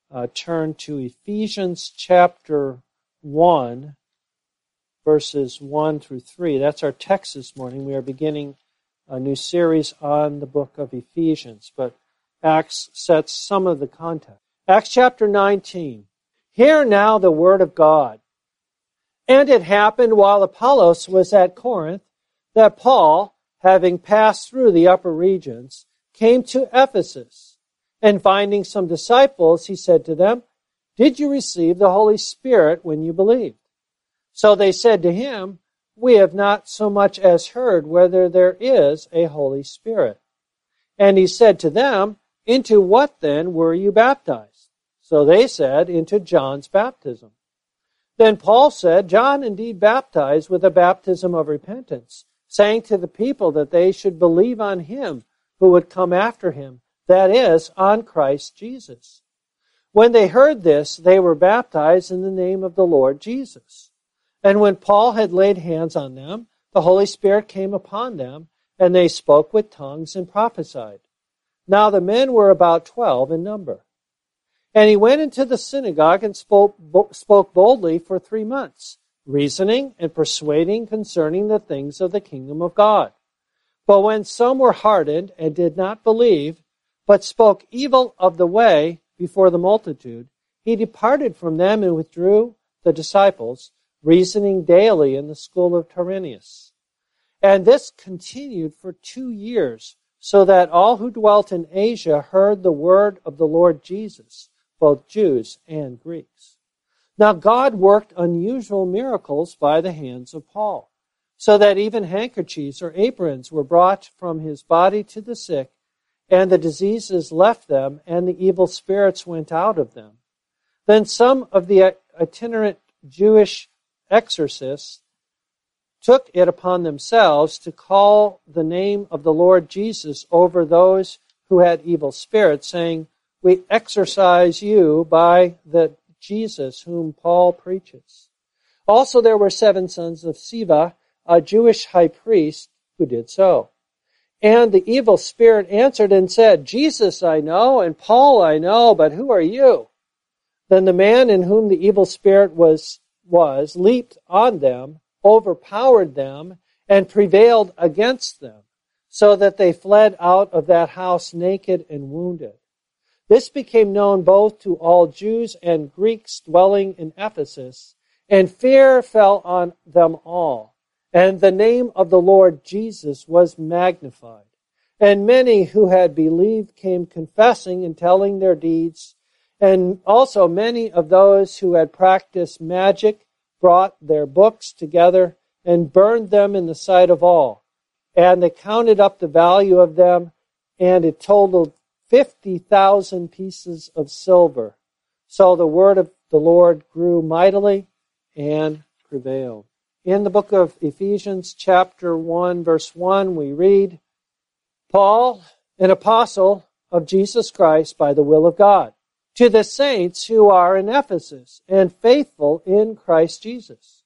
turn to Ephesians chapter 1, verses 1 through 3. That's our text this morning. We are beginning a new series on the book of Ephesians, but Acts sets some of the context. Acts chapter 19. Hear now the word of God. And it happened while Apollos was at Corinth that Paul, having passed through the upper regions, came to Ephesus. And finding some disciples, he said to them, "Did you receive the Holy Spirit when you believed?" So they said to him, "We have not so much as heard whether there is a Holy Spirit." And he said to them, "Into what then were you baptized?" So they said, "Into John's baptism." Then Paul said, "John indeed baptized with a baptism of repentance, saying to the people that they should believe on him who would come after him, that is, on Christ Jesus." When they heard this, they were baptized in the name of the Lord Jesus. And when Paul had laid hands on them, the Holy Spirit came upon them, and they spoke with tongues and prophesied. Now the men were about 12 in number. And he went into the synagogue and spoke boldly for 3 months, reasoning and persuading concerning the things of the kingdom of God. But when some were hardened and did not believe, but spoke evil of the way before the multitude, he departed from them and withdrew the disciples, reasoning daily in the school of Tyrannus. And this continued for 2 years, so that all who dwelt in Asia heard the word of the Lord Jesus, both Jews and Greeks. Now God worked unusual miracles by the hands of Paul, so that even handkerchiefs or aprons were brought from his body to the sick, and the diseases left them, and the evil spirits went out of them. Then some of the itinerant Jewish exorcists took it upon themselves to call the name of the Lord Jesus over those who had evil spirits, saying, "We exorcise you by the Jesus whom Paul preaches." Also there were 7 sons of Sceva, a Jewish high priest, who did so. And the evil spirit answered and said, "Jesus I know, and Paul I know, but who are you?" Then the man in whom the evil spirit was leaped on them, overpowered them, and prevailed against them, so that they fled out of that house naked and wounded. This became known both to all Jews and Greeks dwelling in Ephesus, and fear fell on them all. And the name of the Lord Jesus was magnified. And many who had believed came confessing and telling their deeds. And also many of those who had practiced magic brought their books together and burned them in the sight of all. And they counted up the value of them, and it totaled 50,000 pieces of silver. So the word of the Lord grew mightily and prevailed. In the book of Ephesians, chapter 1, verse 1, we read, "Paul, an apostle of Jesus Christ by the will of God, to the saints who are in Ephesus and faithful in Christ Jesus.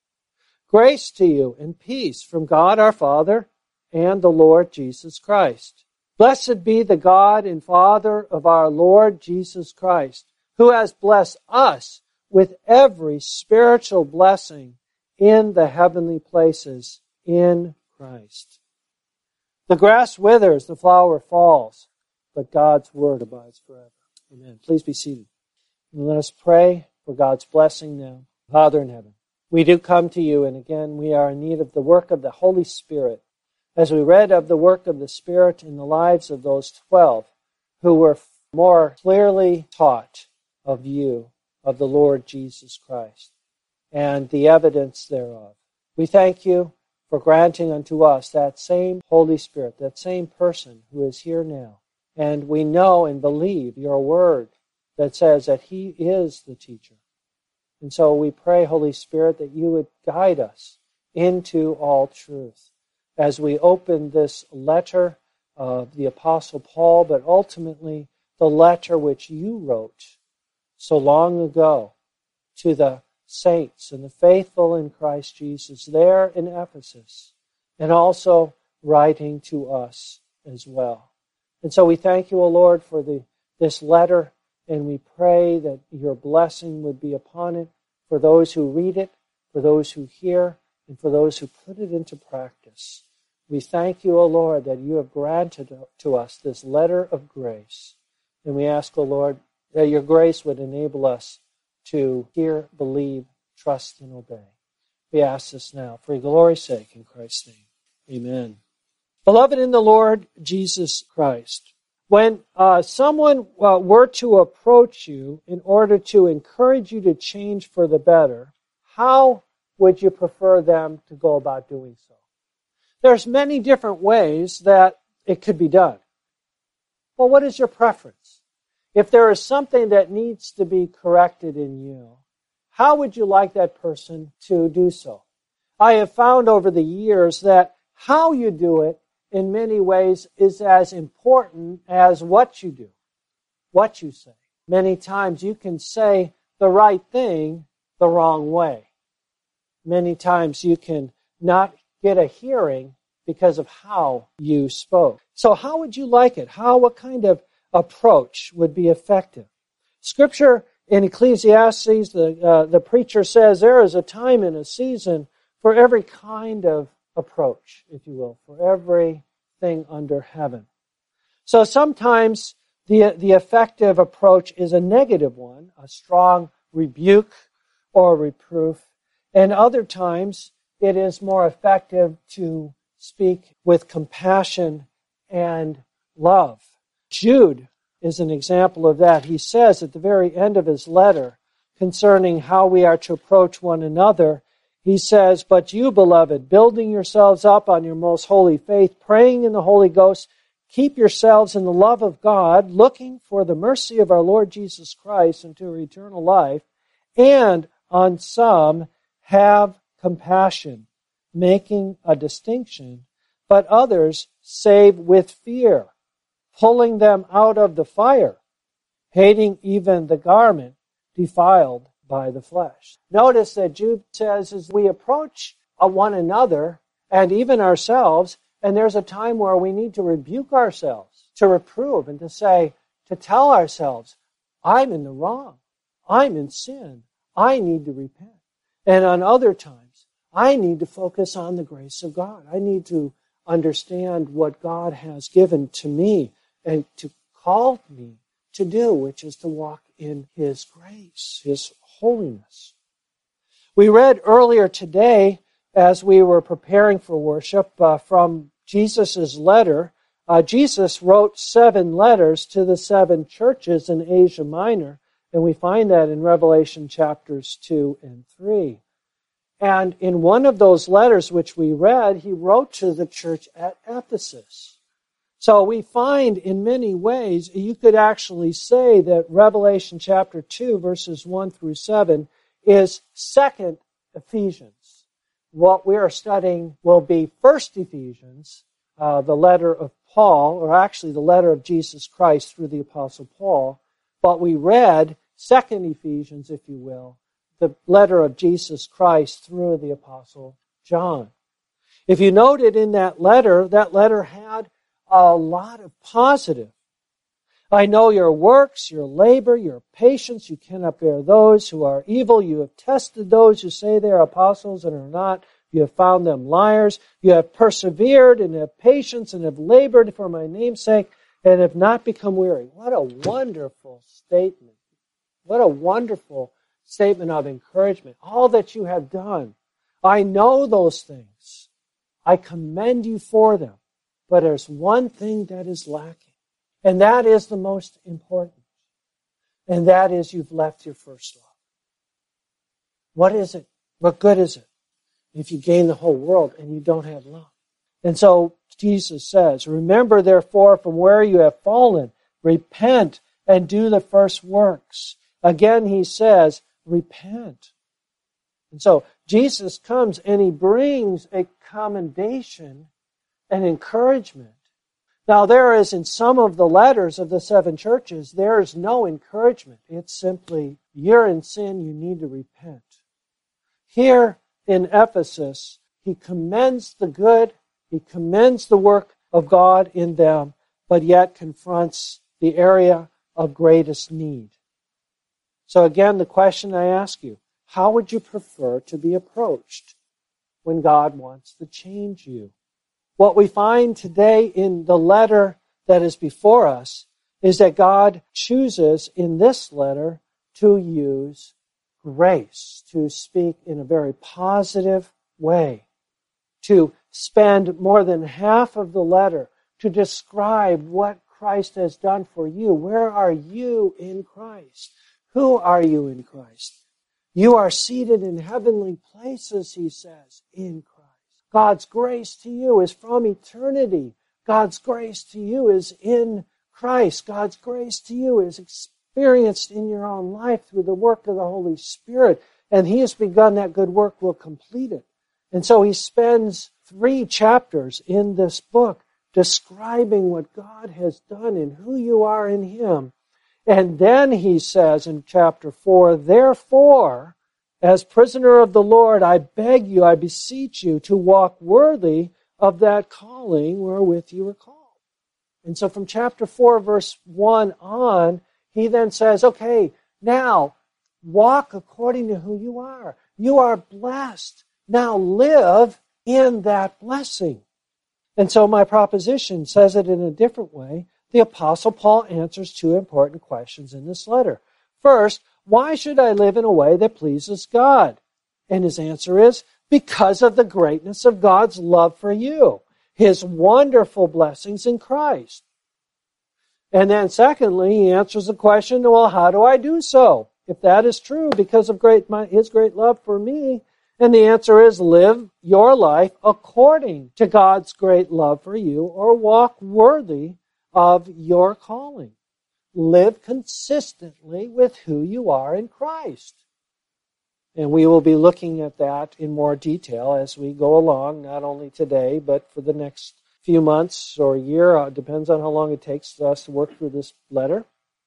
Grace to you and peace from God our Father and the Lord Jesus Christ. Blessed be the God and Father of our Lord Jesus Christ, who has blessed us with every spiritual blessing in the heavenly places in Christ." The grass withers, the flower falls, but God's word abides forever. Amen. Please be seated. And let us pray for God's blessing now. Father in heaven, we do come to you, and again we are in need of the work of the Holy Spirit. As we read of the work of the Spirit in the lives of those 12 who were more clearly taught of you, of the Lord Jesus Christ, and the evidence thereof. We thank you for granting unto us that same Holy Spirit, that same person who is here now. And we know and believe your word that says that he is the teacher. And so we pray, Holy Spirit, that you would guide us into all truth as we open this letter of the Apostle Paul, but ultimately the letter which you wrote so long ago to the saints and the faithful in Christ Jesus there in Ephesus, and also writing to us as well. And so we thank you, O Lord, for this letter and we pray that your blessing would be upon it for those who read it, for those who hear, and for those who put it into practice. We thank you, O Lord, that you have granted to us this letter of grace. And we ask, O Lord, that your grace would enable us to hear, believe, trust, and obey. We ask this now for your glory's sake in Christ's name. Amen. Beloved in the Lord Jesus Christ, when someone were to approach you in order to encourage you to change for the better, how would you prefer them to go about doing so? There's many different ways that it could be done. Well, what is your preference? If there is something that needs to be corrected in you, how would you like that person to do so? I have found over the years that how you do it in many ways is as important as what you do, what you say. Many times you can say the right thing the wrong way. Many times you can not get a hearing because of how you spoke. So how would you like it? What kind of approach would be effective? Scripture in Ecclesiastes, the preacher says there is a time and a season for every kind of approach, if you will, for everything under heaven. So sometimes the effective approach is a negative one, a strong rebuke or reproof, and other times it is more effective to speak with compassion and love. Jude is an example of that. He says at the very end of his letter concerning how we are to approach one another, he says, "But you, beloved, building yourselves up on your most holy faith, praying in the Holy Ghost, keep yourselves in the love of God, looking for the mercy of our Lord Jesus Christ into eternal life, and on some have compassion, making a distinction, but others save with fear, pulling them out of the fire, hating even the garment defiled by the flesh." Notice that Jude says as we approach one another and even ourselves, and there's a time where we need to rebuke ourselves, to reprove and to tell ourselves, I'm in the wrong, I'm in sin, I need to repent. And on other times, I need to focus on the grace of God. I need to understand what God has given to me and to call me to do, which is to walk in His grace, His holiness. We read earlier today, as we were preparing for worship, from Jesus' letter. Jesus wrote 7 letters to the 7 churches in Asia Minor, and we find that in Revelation chapters 2 and 3. And in one of those letters which we read, he wrote to the church at Ephesus. So we find in many ways, you could actually say that Revelation chapter 2, verses 1 through 7, is 2nd Ephesians. What we are studying will be 1st Ephesians, the letter of Paul, or actually the letter of Jesus Christ through the Apostle Paul. But we read 2nd Ephesians, if you will, the letter of Jesus Christ through the Apostle John. If you noted in that letter had a lot of positive. I know your works, your labor, your patience. You cannot bear those who are evil. You have tested those who say they are apostles and are not. You have found them liars. You have persevered and have patience and have labored for my name's sake and have not become weary. What a wonderful statement. What a wonderful statement of encouragement. All that you have done. I know those things. I commend you for them. But there's one thing that is lacking. And that is the most important. And that is you've left your first love. What is it? What good is it if you gain the whole world and you don't have love? And so Jesus says, remember therefore from where you have fallen, repent and do the first works. Again he says, repent. And so Jesus comes and he brings a commendation and encouragement. Now there is in some of the letters of the 7 churches, there is no encouragement. It's simply, you're in sin, you need to repent. Here in Ephesus, he commends the good, he commends the work of God in them, but yet confronts the area of greatest need. So again, the question I ask you, how would you prefer to be approached when God wants to change you? What we find today in the letter that is before us is that God chooses in this letter to use grace, to speak in a very positive way, to spend more than half of the letter to describe what Christ has done for you. Where are you in Christ? Who are you in Christ? You are seated in heavenly places, he says, in Christ. God's grace to you is from eternity. God's grace to you is in Christ. God's grace to you is experienced in your own life through the work of the Holy Spirit. And he has begun that good work, will complete it. And so he spends 3 chapters in this book describing what God has done and who you are in him. And then he says in chapter 4, therefore, as prisoner of the Lord, I beg you, I beseech you to walk worthy of that calling wherewith you were called. And so from chapter 4, verse 1 on, he then says, okay, now walk according to who you are. You are blessed. Now live in that blessing. And so my proposition says it in a different way. The Apostle Paul answers 2 important questions in this letter. First, why should I live in a way that pleases God? And his answer is, because of the greatness of God's love for you, his wonderful blessings in Christ. And then secondly, he answers the question, well, how do I do so? If that is true, because of his great love for me, and the answer is live your life according to God's great love for you, or walk worthy of your calling. Live consistently with who you are in Christ. And we will be looking at that in more detail as we go along, not only today, but for the next few months or a year. It depends on how long it takes us to work through this letter.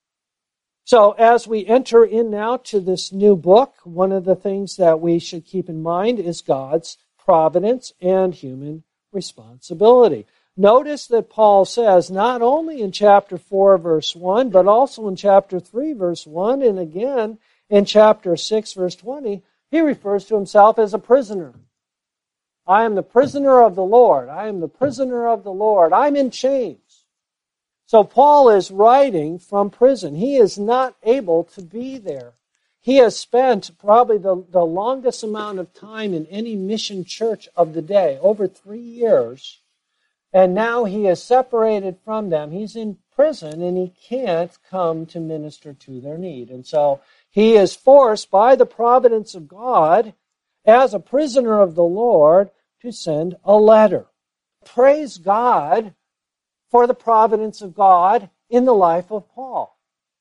So as we enter in now to this new book, one of the things that we should keep in mind is God's providence and human responsibility. Notice that Paul says, not only in chapter 4, verse 1, but also in chapter 3, verse 1, and again in chapter 6, verse 20, he refers to himself as a prisoner. I am the prisoner of the Lord. I am the prisoner of the Lord. I'm in chains. So Paul is writing from prison. He is not able to be there. He has spent probably the longest amount of time in any mission church of the day, over 3 years. And now he is separated from them. He's in prison and he can't come to minister to their need. And so he is forced by the providence of God, as a prisoner of the Lord, to send a letter. Praise God for the providence of God in the life of Paul.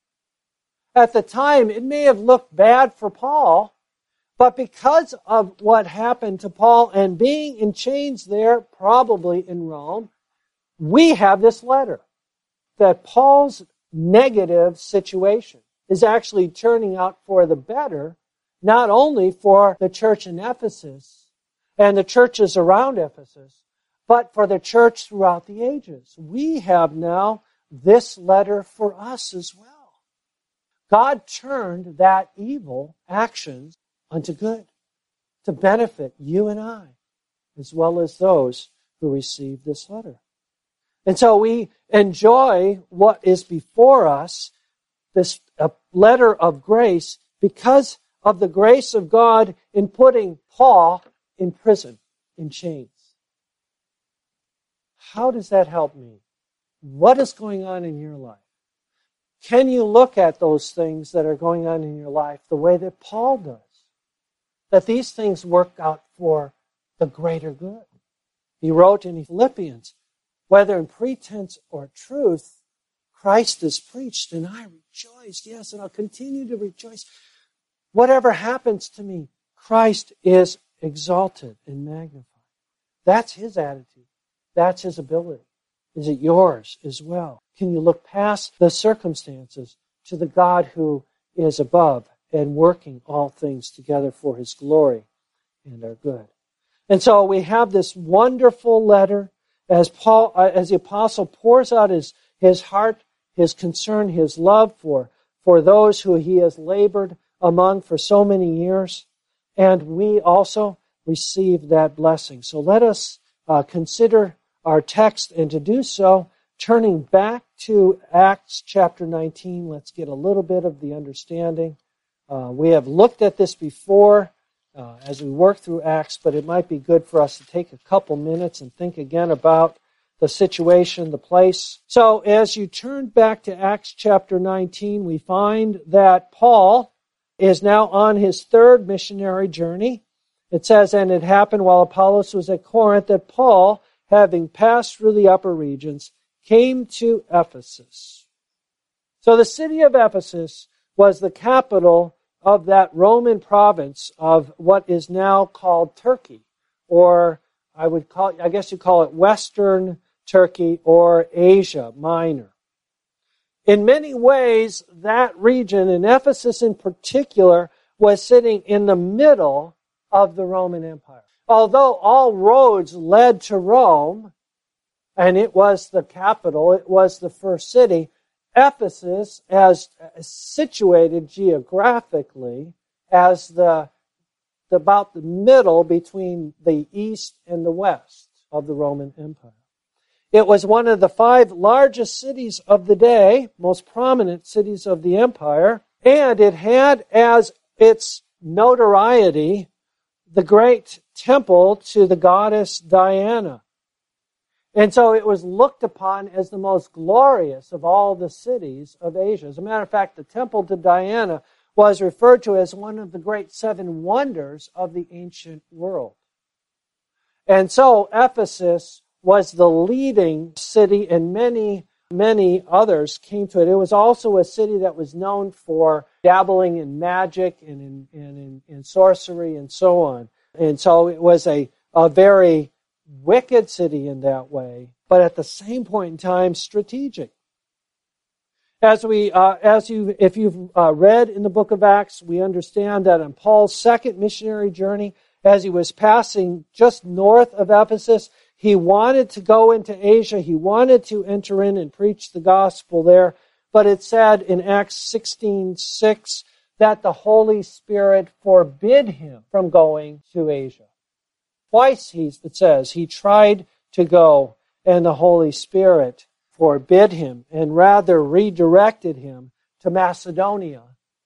At the time, it may have looked bad for Paul, but because of what happened to Paul and being in chains there, probably in Rome, we have this letter that Paul's negative situation is actually turning out for the better, not only for the church in Ephesus and the churches around Ephesus, but for the church throughout the ages. We have now this letter for us as well. God turned that evil actions unto good to benefit you and I, as well as those who receive this letter. And so we enjoy what is before us, this letter of grace, because of the grace of God in putting Paul in prison, in chains. How does that help me? What is going on in your life? Can you look at those things that are going on in your life the way that Paul does? That these things work out for the greater good. He wrote in Philippians, whether in pretense or truth, Christ is preached, and I rejoiced. Yes, and I'll continue to rejoice. Whatever happens to me, Christ is exalted and magnified. That's his attitude. That's his ability. Is it yours as well? Can you look past the circumstances to the God who is above and working all things together for his glory and our good? And so we have this wonderful letter as the apostle pours out his heart, his concern, his love for for those who he has labored among for so many years, and we also receive that blessing. So let us consider our text, and to do so, turning back to Acts chapter 19, let's get a little bit of the understanding. We have looked at this before as we work through Acts, but it might be good for us to take a couple minutes and think again about the situation, the place. So as you turn back to Acts chapter 19, we find that Paul is now on his third missionary journey. It says, and it happened while Apollos was at Corinth that Paul, having passed through the upper regions, came to Ephesus. So the city of Ephesus was the capital of that Roman province of what is now called Turkey, or I guess you call it Western Turkey or Asia Minor. In many ways, that region, and Ephesus in particular, was sitting in the middle of the Roman Empire. Although all roads led to Rome, and it was the capital, it was the first city, Ephesus, as situated geographically as about the middle between the east and the west of the Roman Empire. It was one of the 5 largest cities of the day, most prominent cities of the empire, and it had as its notoriety the great temple to the goddess Diana. And so it was looked upon as the most glorious of all the cities of Asia. As a matter of fact, the temple to Diana was referred to as one of the great 7 wonders of the ancient world. And so Ephesus was the leading city, and many others came to it. It was also a city that was known for dabbling in magic and in sorcery and so on. And so it was a very wicked city in that way, but at the same point in time, strategic. If you've read in the book of Acts, we understand that on Paul's second missionary journey, as he was passing just north of Ephesus, he wanted to go into Asia. He wanted to enter in and preach the gospel there. But it said in Acts 16:6 that the Holy Spirit forbid him from going to Asia. Twice, it says, he tried to go, and the Holy Spirit forbid him and rather redirected him to Macedonia,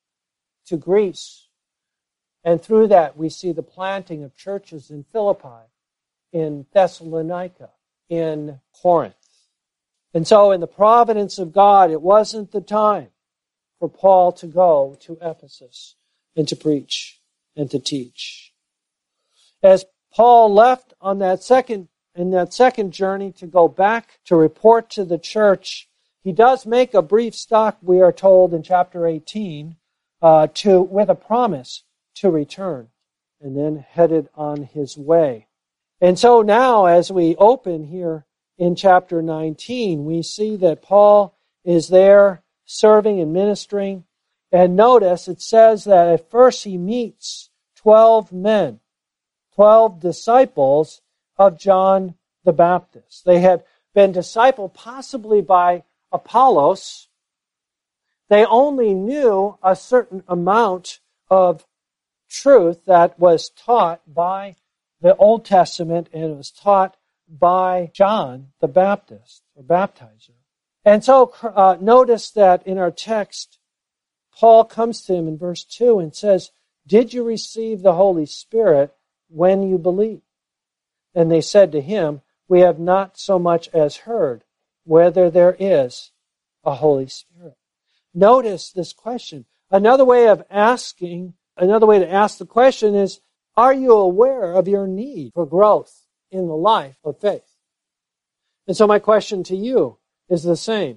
to Greece. And through that, we see the planting of churches in Philippi, in Thessalonica, in Corinth. And so in the providence of God, it wasn't the time for Paul to go to Ephesus and to preach and to teach. As Paul left in that second journey to go back to report to the church, he does make a brief stop, we are told in chapter 18, with a promise to return, and then headed on his way. And so now, as we open here in chapter 19, we see that Paul is there serving and ministering. And notice it says that at first he meets 12 men, 12 disciples of John the Baptist. They had been discipled possibly by Apollos. They only knew a certain amount of truth that was taught by the Old Testament, and it was taught by John the Baptist, or baptizer. And so notice that in our text, Paul comes to him in verse 2 and says, "Did you receive the Holy Spirit when you believed?" And they said to him, "We have not so much as heard whether there is a Holy Spirit." Notice this question. Another way to ask the question is, are you aware of your need for growth in the life of faith? And so my question to you is the same.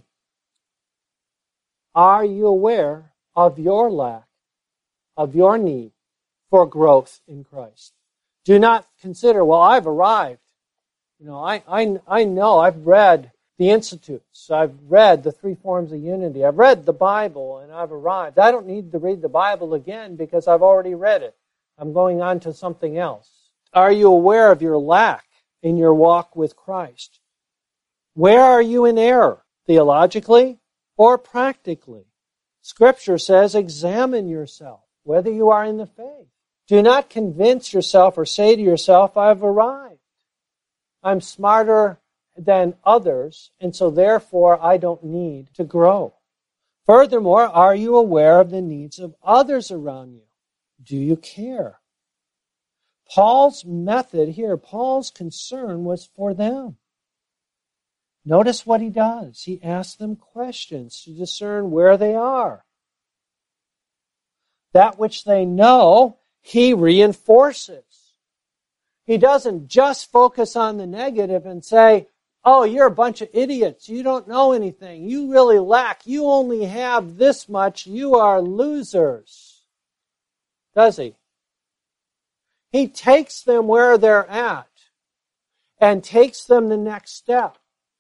Are you aware of your lack, of your need for growth in Christ? Do not consider, well, I've arrived. I know, I've read the Institutes. I've read the 3 Forms of Unity. I've read the Bible, and I've arrived. I don't need to read the Bible again because I've already read it. I'm going on to something else. Are you aware of your lack in your walk with Christ? Where are you in error, theologically or practically? Scripture says, examine yourself, whether you are in the faith. Do not convince yourself or say to yourself, I've arrived. I'm smarter than others, and so therefore I don't need to grow. Furthermore, are you aware of the needs of others around you? Do you care? Paul's method here, Paul's concern was for them. Notice what he does. He asks them questions to discern where they are. That which they know, he reinforces. He doesn't just focus on the negative and say, oh, you're a bunch of idiots. You don't know anything. You really lack. You only have this much. You are losers. Does he? He takes them where they're at and takes them the next step.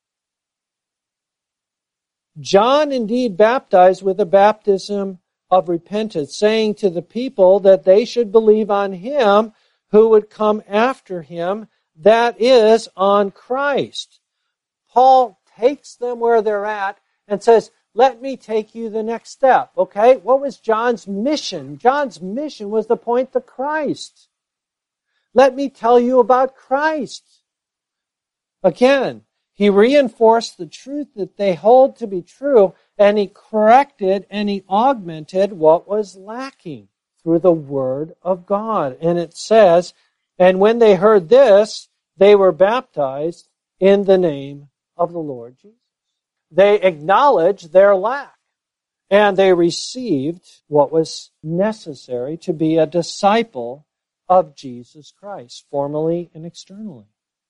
John indeed baptized with a baptism of repentance, saying to the people that they should believe on him who would come after him, that is, on Christ. Paul takes them where they're at and says, let me take you the next step. Okay, what was John's mission? John's mission was to point to Christ. Let me tell you about Christ. Again, he reinforced the truth that they hold to be true, and he corrected and he augmented what was lacking through the Word of God. And it says, and when they heard this, they were baptized in the name of the Lord Jesus. They acknowledged their lack, and they received what was necessary to be a disciple of Jesus Christ, formally and externally.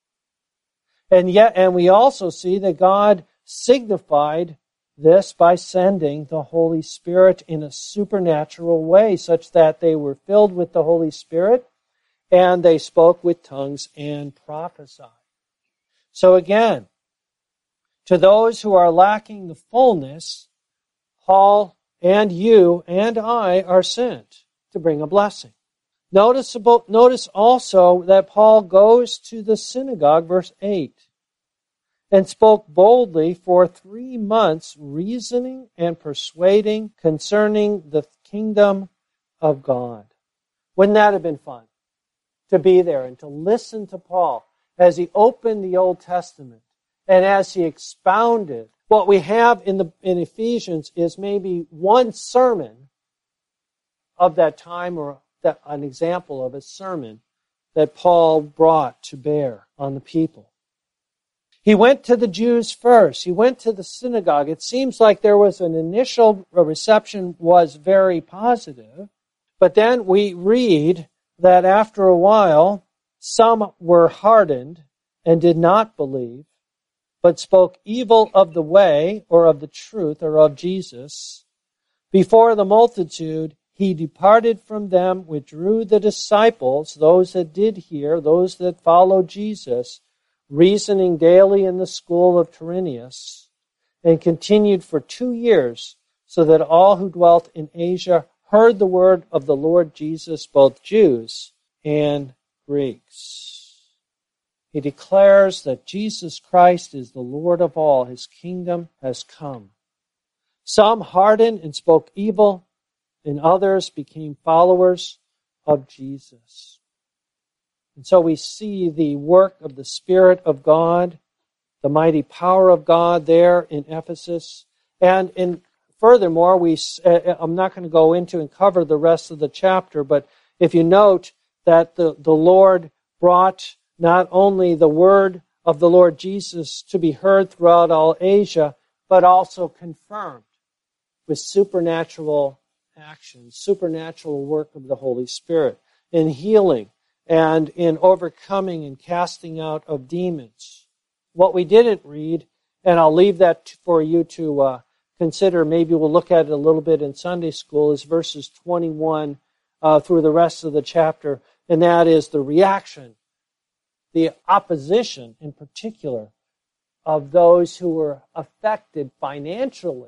And we also see that God signified this by sending the Holy Spirit in a supernatural way, such that they were filled with the Holy Spirit and they spoke with tongues and prophesied. So again, to those who are lacking the fullness, Paul and you and I are sent to bring a blessing. Notice also that Paul goes to the synagogue, verse 8, and spoke boldly for 3 months, reasoning and persuading concerning the kingdom of God. Wouldn't that have been fun? To be there and to listen to Paul as he opened the Old Testament and as he expounded. What we have in Ephesians is maybe one sermon of that time, or an example of a sermon that Paul brought to bear on the people. He went to the Jews first. He went to the synagogue. It seems like there was an initial reception was very positive, but then we read that after a while, some were hardened and did not believe, but spoke evil of the way, or of the truth, or of Jesus. Before the multitude, he departed from them, withdrew the disciples, those that did hear, those that followed Jesus, reasoning daily in the school of Tyrannus, and continued for 2 years, so that all who dwelt in Asia heard the word of the Lord Jesus, both Jews and Greeks. He declares that Jesus Christ is the Lord of all. His kingdom has come. Some hardened and spoke evil, and others became followers of Jesus. And so we see the work of the Spirit of God, the mighty power of God there in Ephesus. And furthermore, I'm not going to go into and cover the rest of the chapter, but if you note that the Lord brought not only the word of the Lord Jesus to be heard throughout all Asia, but also confirmed with supernatural action, supernatural work of the Holy Spirit in healing and in overcoming and casting out of demons. What we didn't read, and I'll leave that for you to consider, maybe we'll look at it a little bit in Sunday school, is verses 21 through the rest of the chapter, and that is the reaction, the opposition in particular, of those who were affected financially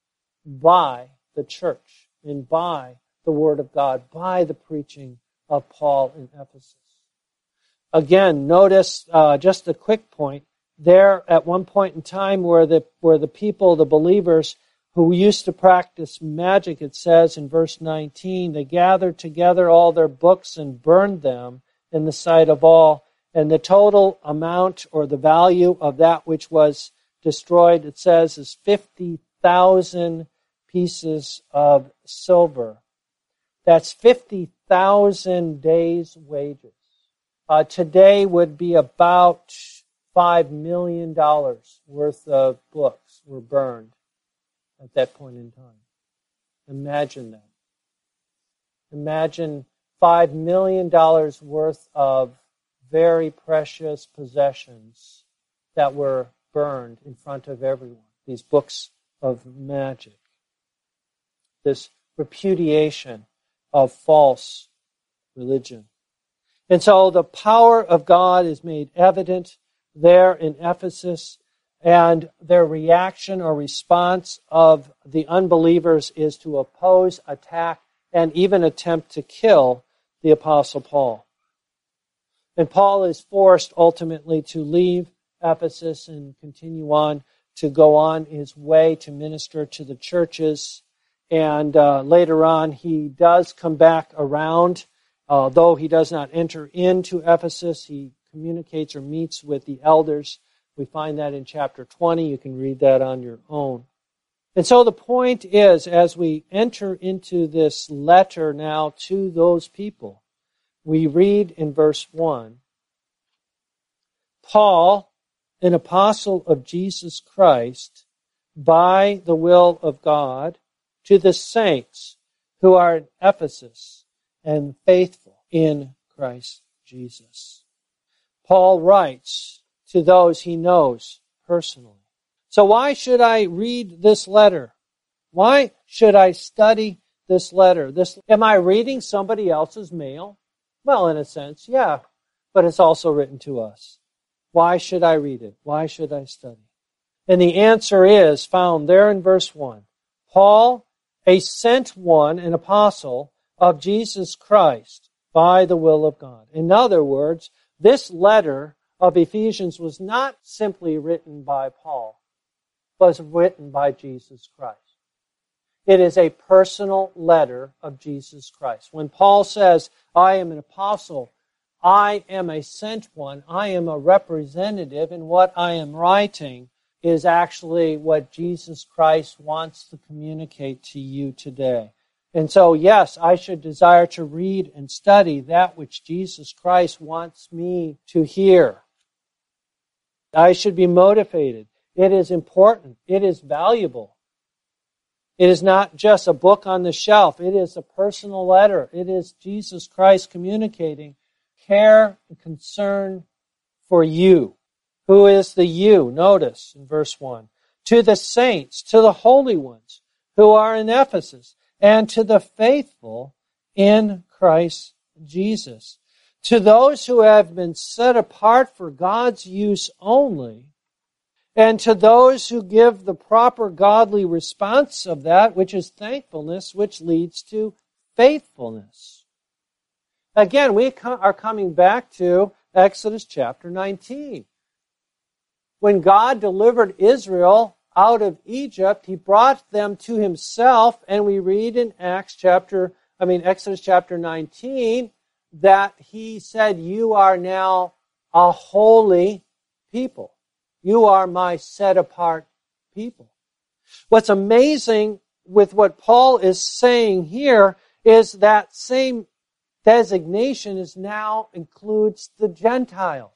by the church and by the Word of God, by the preaching of Paul in Ephesus. Again, notice just a quick point there at one point in time where the people, the believers, who used to practice magic, it says in verse 19, they gathered together all their books and burned them in the sight of all. And the total amount or the value of that which was destroyed, it says, is 50,000 pieces of silver. That's 50,000 days' wages. Today would be about $5 million worth of books were burned at that point in time. Imagine that. Imagine $5 million worth of very precious possessions that were burned in front of everyone. These books of magic. This repudiation of false religion. And so the power of God is made evident there in Ephesus, and their reaction or response of the unbelievers is to oppose, attack, and even attempt to kill the Apostle Paul. And Paul is forced ultimately to leave Ephesus and continue on to go on his way to minister to the churches. And later on, he does come back around. Though he does not enter into Ephesus, he communicates or meets with the elders. We find that in chapter 20. You can read that on your own. And so the point is, as we enter into this letter now to those people, we read in verse 1, Paul, an apostle of Jesus Christ, by the will of God, to the saints who are in Ephesus and faithful in Christ Jesus. Paul writes to those he knows personally. So why should I read this letter? Why should I study this letter? Am I reading somebody else's mail? Well, in a sense, yeah, but it's also written to us. Why should I read it? Why should I study? And the answer is found there in verse 1. Paul, a sent one, an apostle of Jesus Christ by the will of God. In other words, this letter of Ephesians was not simply written by Paul, but was written by Jesus Christ. It is a personal letter of Jesus Christ. When Paul says, I am an apostle, I am a sent one, I am a representative, and what I am writing is actually what Jesus Christ wants to communicate to you today. And so, yes, I should desire to read and study that which Jesus Christ wants me to hear. I should be motivated. It is important. It is valuable. It is not just a book on the shelf. It is a personal letter. It is Jesus Christ communicating care and concern for you. Who is the you? Notice in verse 1. To the saints, to the holy ones who are in Ephesus, and to the faithful in Christ Jesus. To those who have been set apart for God's use only, and to those who give the proper godly response of that, which is thankfulness, which leads to faithfulness. Again, we are coming back to Exodus chapter 19. When God delivered Israel out of Egypt, He brought them to Himself, and we read in Exodus chapter 19, that He said, you are now a holy people. You are my set-apart people. What's amazing with what Paul is saying here is that same designation now includes the Gentiles.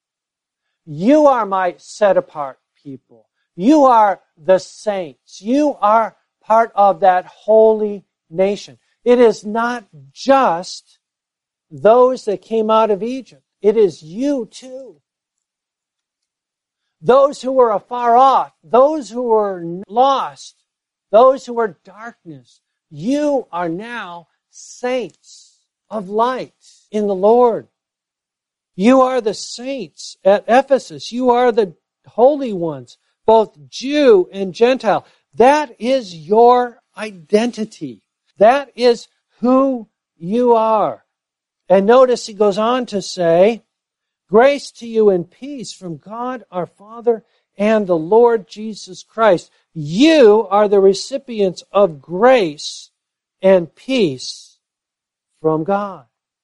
You are my set-apart people. You are the saints. You are part of that holy nation. It is not just those that came out of Egypt. It is you too. Those who were afar off, those who were lost, those who were darkness, you are now saints of light in the Lord. You are the saints at Ephesus. You are the holy ones, both Jew and Gentile. That is your identity. That is who you are. And notice he goes on to say, grace to you and peace from God our Father and the Lord Jesus Christ. you are the recipients of grace and peace from God.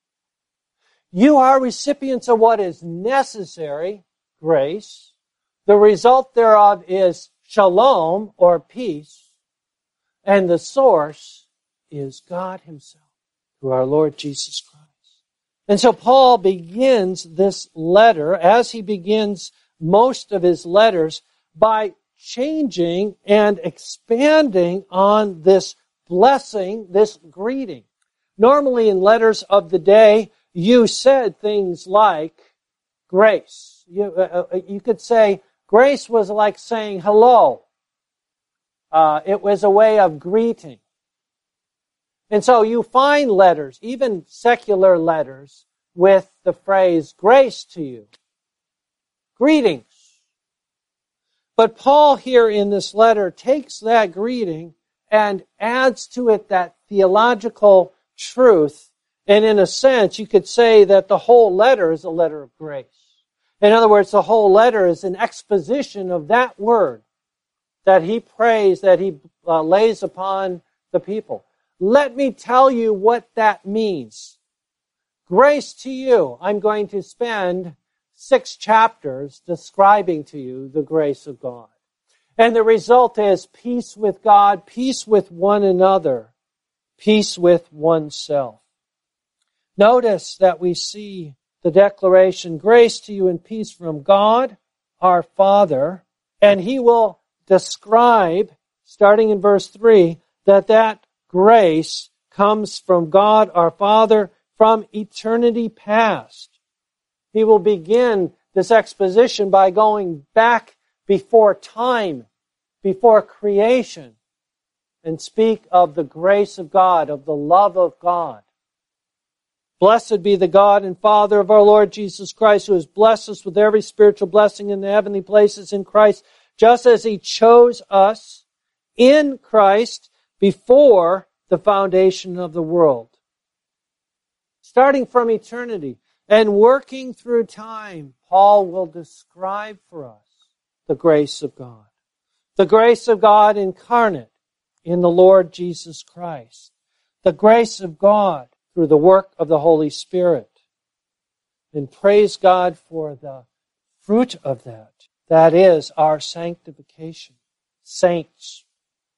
You are recipients of what is necessary, grace. The result thereof is shalom, or peace. And the source is God Himself, through our Lord Jesus Christ. And so Paul begins this letter, as he begins most of his letters, by changing and expanding on this blessing, this greeting. Normally in letters of the day, you said things like grace. You could say grace was like saying hello. It was a way of greeting. And so you find letters, even secular letters, with the phrase grace to you. Greetings. But Paul here in this letter takes that greeting and adds to it that theological truth. And in a sense, you could say that the whole letter is a letter of grace. In other words, the whole letter is an exposition of that word that he prays, that he lays upon the people. Let me tell you what that means. Grace to you. I'm going to spend 6 chapters describing to you the grace of God. And the result is peace with God, peace with one another, peace with oneself. Notice that we see the declaration, grace to you and peace from God, our Father, and he will describe, starting in verse 3, that grace comes from God, our Father, from eternity past. He will begin this exposition by going back before time, before creation, and speak of the grace of God, of the love of God. Blessed be the God and Father of our Lord Jesus Christ, who has blessed us with every spiritual blessing in the heavenly places in Christ, just as He chose us in Christ before the foundation of the world. Starting from eternity and working through time, Paul will describe for us the grace of God. The grace of God incarnate in the Lord Jesus Christ. The grace of God through the work of the Holy Spirit. And praise God for the fruit of that. That is our sanctification. Saints.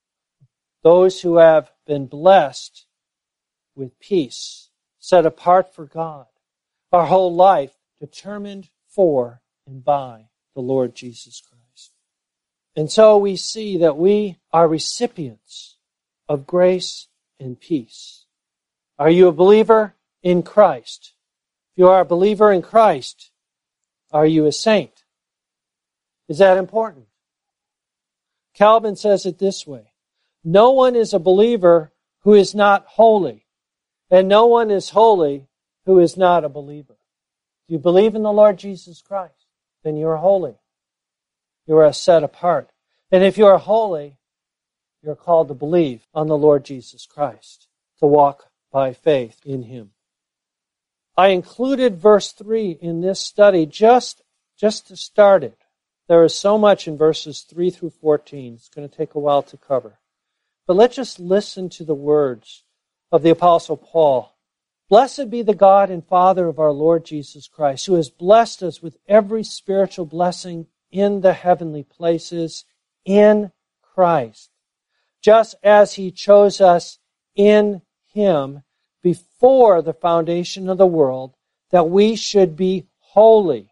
Those who have been blessed with peace, set apart for God. Our whole life determined for and by the Lord Jesus Christ. And so we see that we are recipients of grace and peace. Are you a believer in Christ? If you are a believer in Christ, are you a saint? Is that important? Calvin says it this way: no one is a believer who is not holy, and no one is holy who is not a believer. Do you believe in the Lord Jesus Christ? Then you are holy. You are set apart. And if you are holy, you're called to believe on the Lord Jesus Christ, to walk by faith in Him. I included verse 3 in this study just to start it. There is so much in verses 3 through 14. It's going to take a while to cover. But let's just listen to the words of the Apostle Paul. Blessed be the God and Father of our Lord Jesus Christ, who has blessed us with every spiritual blessing in the heavenly places in Christ, just as He chose us in Him before the foundation of the world, that we should be holy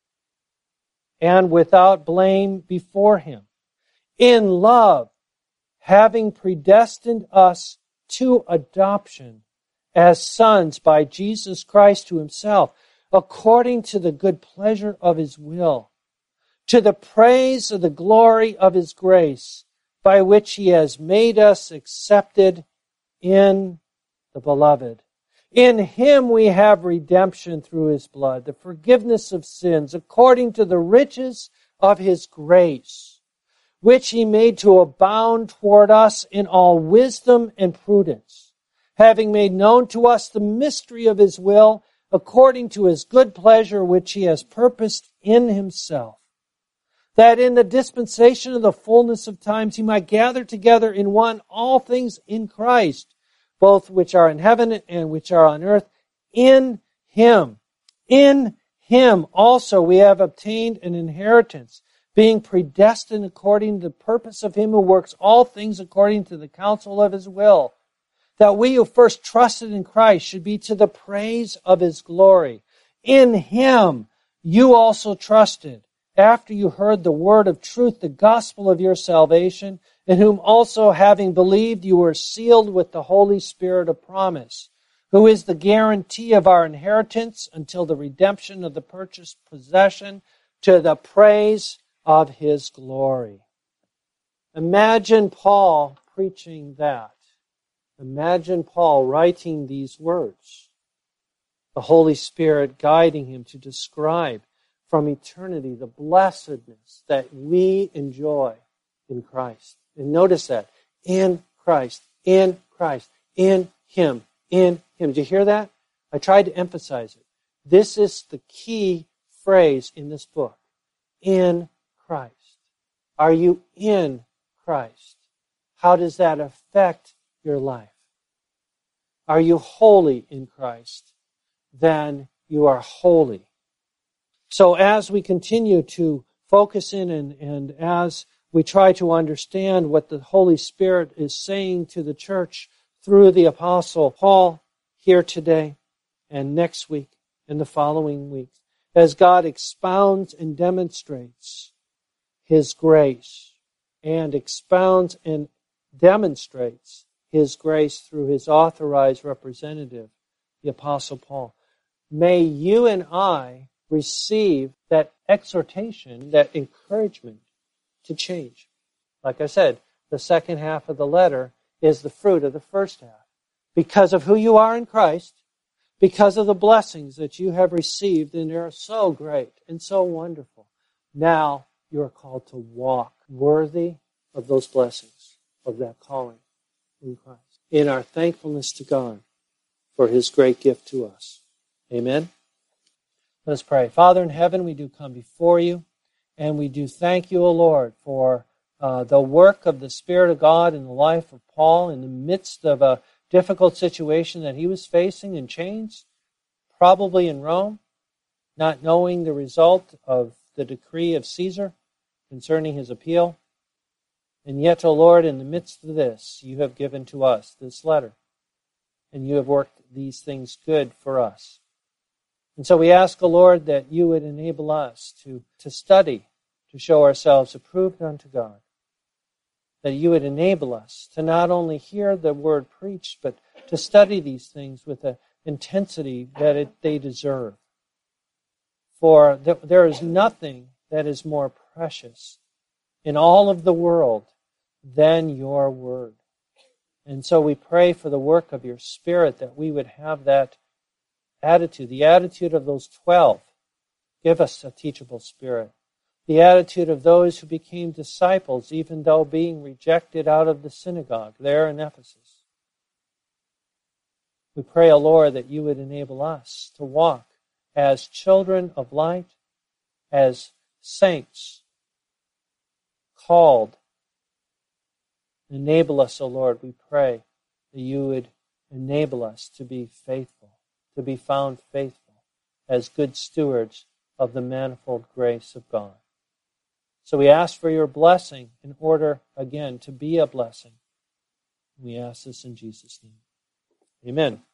and without blame before Him. In love, having predestined us to adoption as sons by Jesus Christ to Himself, according to the good pleasure of His will, to the praise of the glory of His grace, by which He has made us accepted in the Beloved. In Him we have redemption through His blood, the forgiveness of sins, according to the riches of His grace, which He made to abound toward us in all wisdom and prudence, having made known to us the mystery of His will, according to His good pleasure, which He has purposed in Himself, that in the dispensation of the fullness of times he might gather together in one all things in Christ, both which are in heaven and which are on earth, in him. In him also we have obtained an inheritance, being predestined according to the purpose of him who works all things according to the counsel of his will, that we who first trusted in Christ should be to the praise of his glory. In him you also trusted, after you heard the word of truth, the gospel of your salvation, in whom also, having believed, you were sealed with the Holy Spirit of promise, who is the guarantee of our inheritance until the redemption of the purchased possession, to the praise of his glory. Imagine Paul preaching that. Imagine Paul writing these words. The Holy Spirit guiding him to describe from eternity the blessedness that we enjoy in Christ. And notice that. In Christ, in Christ, in him, in him. Did you hear that? I tried to emphasize it. This is the key phrase in this book. In Christ. Are you in Christ? How does that affect your life? Are you holy in Christ? Then you are holy. So as we continue to focus in and as we try to understand what the Holy Spirit is saying to the church through the Apostle Paul here today and next week and the following weeks, as God expounds and demonstrates his grace and expounds and demonstrates his grace through his authorized representative, the Apostle Paul. May you and I receive that exhortation, that encouragement to change. Like I said, the second half of the letter is the fruit of the first half. Because of who you are in Christ, because of the blessings that you have received, and they're so great and so wonderful, now you are called to walk worthy of those blessings, of that calling in Christ, in our thankfulness to God for his great gift to us. Amen? Let's pray. Father in heaven, we do come before you, and we do thank you, O Lord, for the work of the Spirit of God in the life of Paul in the midst of a difficult situation that he was facing in chains, probably in Rome, not knowing the result of the decree of Caesar concerning his appeal. And yet, O Lord, in the midst of this, you have given to us this letter, and you have worked these things good for us. And so we ask, O Lord, that you would enable us to study, to show ourselves approved unto God. That you would enable us to not only hear the word preached, but to study these things with the intensity that they deserve. For there is nothing that is more precious in all of the world than your word. And so we pray for the work of your Spirit that we would have that attitude, the attitude of those 12. Give us a teachable spirit. The attitude of those who became disciples, even though being rejected out of the synagogue there in Ephesus. We pray, O Lord, that you would enable us to walk as children of light, as saints, called. Enable us, O Lord, we pray, that you would enable us to be faithful, to be found faithful as good stewards of the manifold grace of God. So we ask for your blessing in order, again, to be a blessing. We ask this in Jesus' name. Amen.